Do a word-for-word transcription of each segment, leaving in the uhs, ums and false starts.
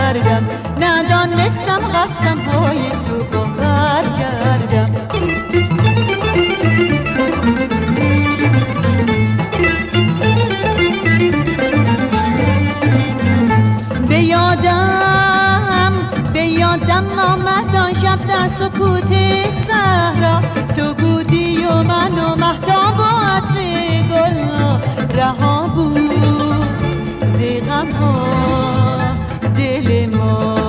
کردم، ندانستم قصدم پای تو گوهر کردم. به یادم به یادم آمد آن شب در سکوت صحرا، تو بودی و من و مهتاب و عطر گل رها بود ز غم ها دل ما.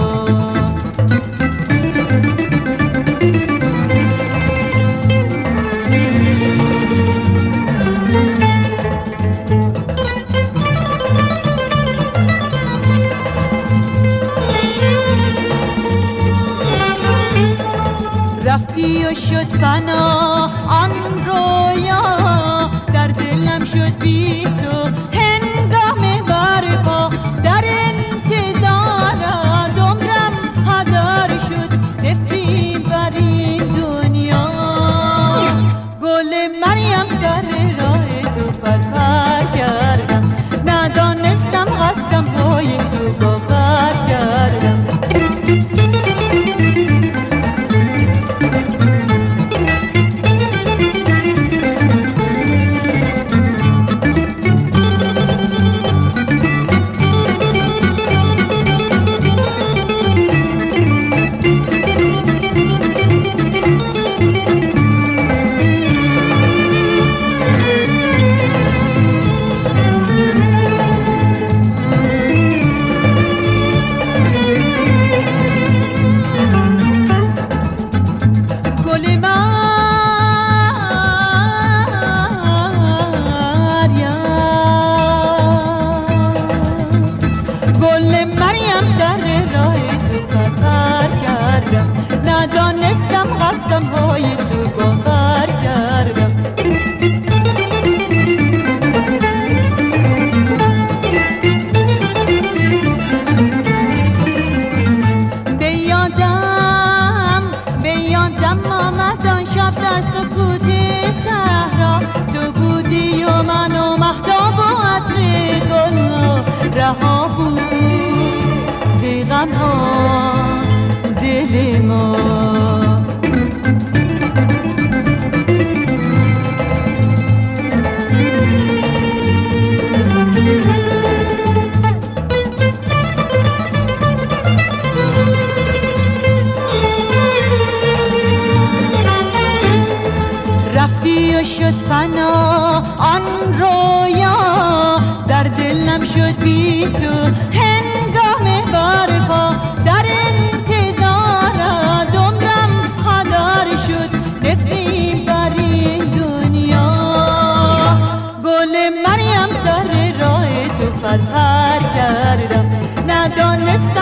رفتی و شد فنا آن رویا، در دلم شد بی تو هنگام برپا، در انتظار عمرم هدر شد نفرین بر این دنیا. گل مریم سر راه تو پر پر کردم، ندانستم قصدم پای تو گوهر کردم. ندانستم قصدم های تو گوهر کردم. به یادم به یادم آمد آن شب در سکوت صحرا، تو بودی و من و مهتاب و عطر گل رها بود ز غم ها دل ما. رفتی و شد فنا آن رویا، در دلم شد بی تو هنگام برپا، در انتظار عمرم هدر شد نفرین بر این دنیا. گل مریم سر راه تو پر پر کردم، ندانستم